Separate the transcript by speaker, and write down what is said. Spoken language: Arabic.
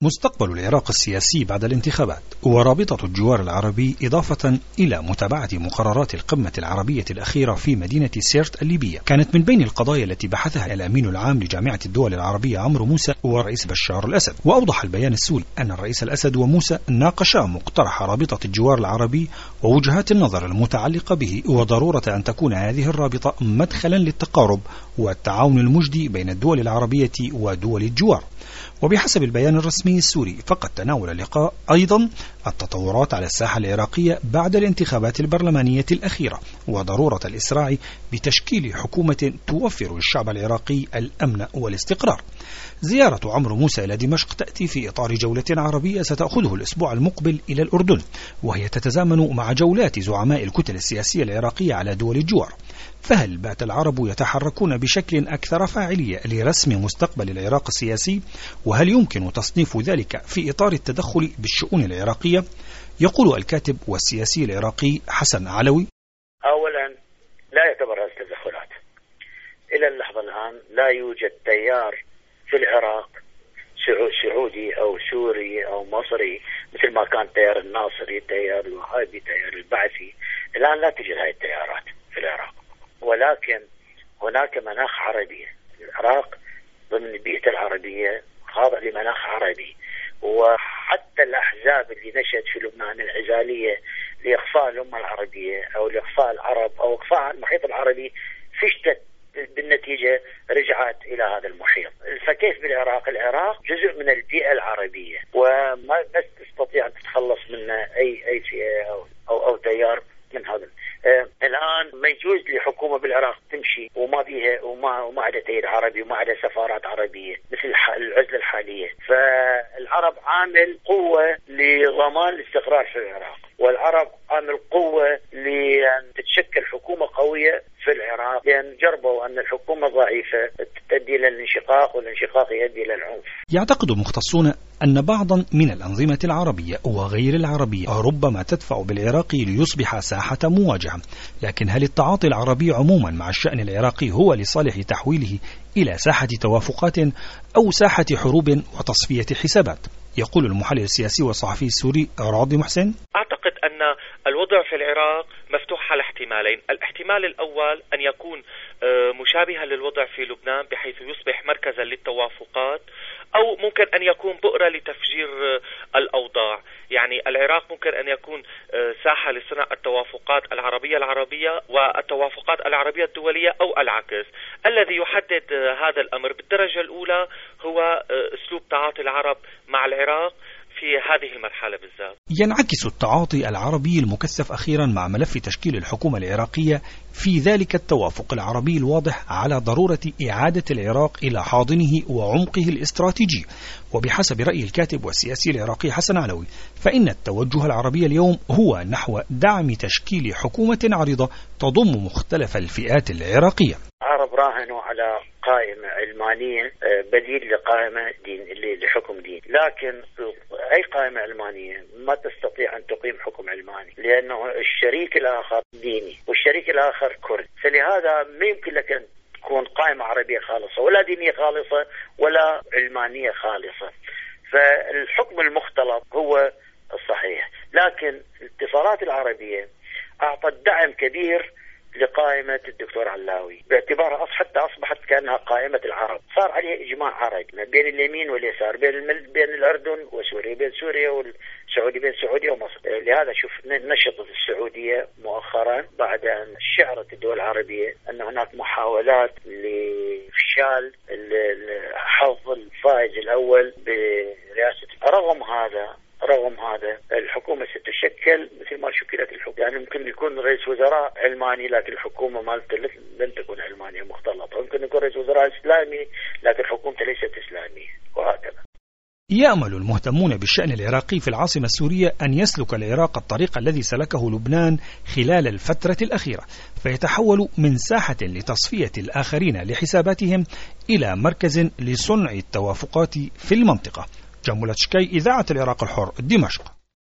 Speaker 1: مستقبل العراق السياسي بعد الانتخابات ورابطة الجوار العربي إضافة إلى متابعة مقررات القمة العربية الأخيرة في مدينة سيرت الليبية كانت من بين القضايا التي بحثها الأمين العام لجامعة الدول العربية عمرو موسى والرئيس بشار الأسد. وأوضح البيان السوري أن الرئيس الأسد وموسى ناقشا مقترح رابطة الجوار العربي ووجهات النظر المتعلقة به وضرورة أن تكون هذه الرابطة مدخلا للتقارب والتعاون المجدي بين الدول العربية ودول الجوار. وبحسب البيان الرسمي السوري فقد تناول اللقاء أيضا التطورات على الساحة العراقية بعد الانتخابات البرلمانية الأخيرة وضرورة الإسراع بتشكيل حكومة توفر للشعب العراقي الأمن والاستقرار. زيارة عمرو موسى إلى دمشق تأتي في إطار جولة عربية ستأخذه الأسبوع المقبل إلى الأردن، وهي تتزامن مع جولات زعماء الكتل السياسية العراقية على دول الجوار. فهل بات العرب يتحركون بشكل أكثر فاعلية لرسم مستقبل العراق السياسي؟ وهل يمكن تصنيف ذلك في إطار التدخل بالشؤون العراقية؟ يقول الكاتب والسياسي العراقي حسن علوي:
Speaker 2: أولا لا يعتبر هذه التدخلات. إلى اللحظة الآن لا يوجد تيار في العراق سعودي أو سوري أو مصري مثل ما كان تيار الناصري، تيار الوهابي، تيار البعثي. الآن لا توجد هذه التيارات في العراق، ولكن هناك مناخ عربي. العراق ضمن البيئة العربية خاضع لمناخ عربي، وحتى الأحزاب اللي نشأت في لبنان العزالية لإخفاء الأمة العربية أو لإخفاء العرب أو إخفاء المحيط العربي فشتت، بالنتيجة رجعت إلى هذا المحيط. فكيف بالعراق؟ العراق جزء من البيئة العربية وما بس تستطيع أن تتخلص منه أي فئة أو تيار من هذا. الآن ما يجوز لحكومة بالعراق تمشي وما بيها وما عندها تأييد عربي وما عندها سفارات عربية مثل العزلة الحالية. فالعرب عامل قوة لضمان الاستقرار في العراق، والعرب عامل قوة لأن تتشكل حكومة قوية في العراق، لأن جربوا أن الحكومة ضعيفة تؤدي إلى الانشقاق والانشقاق يؤدي إلى العنف.
Speaker 1: يعتقد مختصون أن بعضا من الأنظمة العربية وغير العربية ربما تدفع بالعراق ليصبح ساحة مواجهة، لكن هل التعاطي العربي عموما مع الشأن العراقي هو لصالح تحويله إلى ساحة توافقات أو ساحة حروب وتصفية حسابات؟ يقول المحلل السياسي والصحفي السوري راضي محسن:
Speaker 3: أعتقد أن الوضع في العراق مفتوح على احتمالين. الاحتمال الأول أن يكون مشابها للوضع في لبنان بحيث يصبح مركزا للتوافقات، أو ممكن أن يكون بؤرة لتفجير الأوضاع. يعني العراق ممكن أن يكون ساحة لصنع التوافقات العربية والتوافقات العربية الدولية أو العكس. الذي يحدد هذا الأمر بالدرجة الأولى هو أسلوب تعاطي العرب مع العراق في هذه المرحلة بالذات.
Speaker 1: ينعكس التعاطي العربي المكثف أخيرا مع ملف تشكيل الحكومة العراقية في ذلك التوافق العربي الواضح على ضرورة إعادة العراق إلى حاضنه وعمقه الاستراتيجي. وبحسب رأي الكاتب والسياسي العراقي حسن علوي فإن التوجه العربي اليوم هو نحو دعم تشكيل حكومة عريضة تضم مختلف الفئات العراقية.
Speaker 2: العرب راهنوا على قائمة علمانية بديل لقائمة دين لحكم دين، لكن أي قائمة علمانية ما تستطيع أن تقيم حكم علماني، لأنه الشريك الآخر ديني والشريك الآخر كرد. فلهذا ما يمكن لك أن تكون قائمة عربية خالصة ولا دينية خالصة ولا علمانية خالصة. فالحكم المختلط هو الصحيح، لكن الاتصالات العربية أعطت دعم كبير لقائمة الدكتور علاوي باعتبارها حتى أصبحت كأنها قائمة العرب، صار عليها إجماع عربي بين اليمين واليسار، بين الأردن وسوريا، بين سوريا والسعودية، بين سعودية ومصر. لهذا شوف نشطت السعودية مؤخرا بعد أن شعرت الدول العربية أن هناك محاولات لإفشال حظ الفائز الأول برئاسة. رغم هذا الحكومة ستشكل مثل ما شكلت الحكومة، يعني ممكن يكون رئيس وزراء علماني لكن الحكومة مالته لن تكون علمانية مختلطة، ممكن يكون رئيس وزراء إسلامي لكن حكومته ليست إسلامية، وهكذا.
Speaker 1: يأمل المهتمون بالشأن العراقي في العاصمة السورية أن يسلك العراق الطريق الذي سلكه لبنان خلال الفترة الأخيرة، فيتحول من ساحة لتصفية الآخرين لحساباتهم إلى مركز لصنع التوافقات في المنطقة. جملة شكي، إذاعة العراق الحر، دمشق.